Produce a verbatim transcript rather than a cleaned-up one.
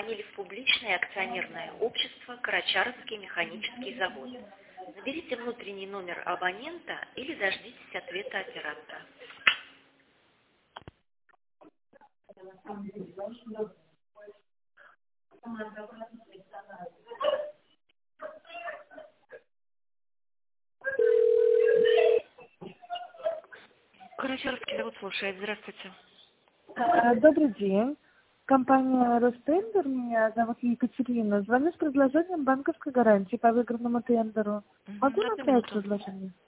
позвонили в публичное акционерное общество «Карачаровский механический завод». Наберите внутренний номер абонента или дождитесь ответа оператора. Карачаровский завод слушает. Здравствуйте. Добрый день. Компания «Ростендер», меня зовут Екатерина. Звоню с предложением банковской гарантии по выигранному тендеру. Могу Одну направить минуту. предложение?